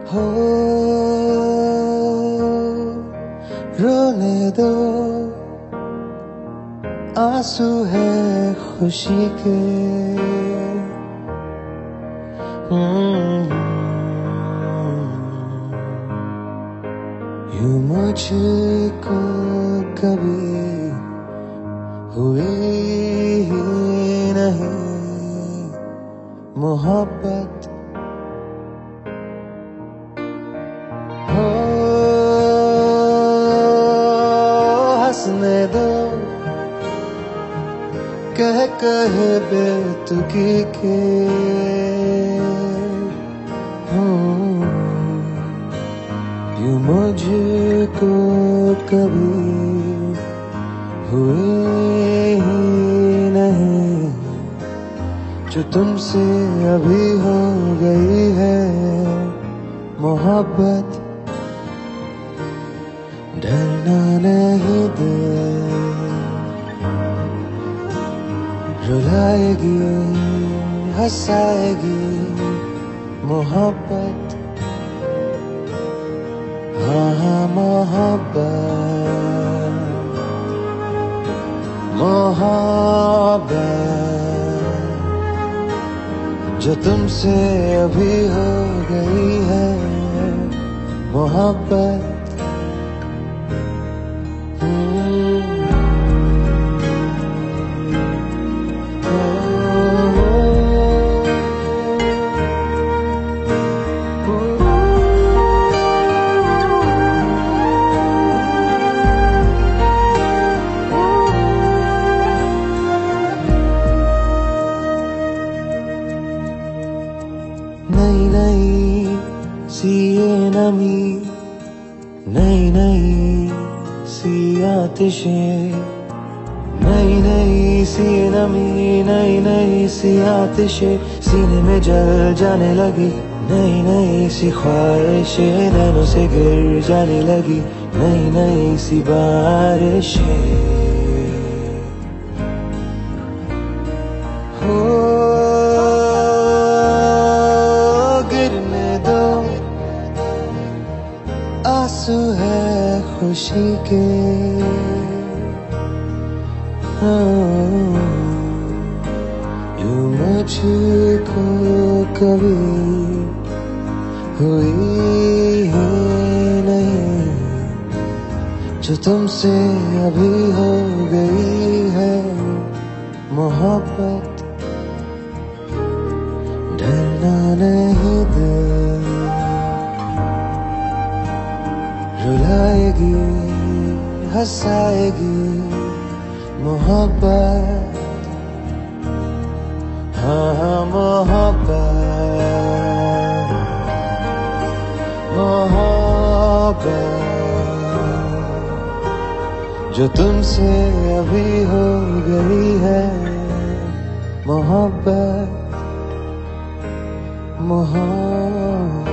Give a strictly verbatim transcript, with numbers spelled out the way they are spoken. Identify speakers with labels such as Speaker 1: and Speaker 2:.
Speaker 1: हो रोने दो, आंसू है खुशी के। यूं मुझको कभी हुई ही नहीं मोहब्बत। हो हंसने दो, कह कहे बेतुकी के। यूं मुझको कभी हुए ही नहीं जो तुमसे अभी हो गई है मोहब्बत। डरना नहीं दे, रुलाएगी हंसाएगी मोहब्बत। हाँ हाँ मोहब्बत, मोहब्बत जो तुमसे अभी हो गई है मोहब्बत। नई नई सी ये नमी, नई नई सी आतिशें, नई नई सी नमी, नई नई सी आतिशें सीने में जल जाने लगी। नई नई सी ख्वाहिशें नैनों से गिर जाने लगी। नई नई सी बारिशें हो आंसू है खुशी के। यूं मुझको कभी हुई ही नहीं जो तुमसे अभी हो गई है मोहब्बत। डरना नहीं दे, रुलाएगी हंसाएगी मोहब्बत। हाँ हाँ मोहब्बत, मोहब्बत जो तुमसे अभी हो गई है मोहब्बत। मोहब्बत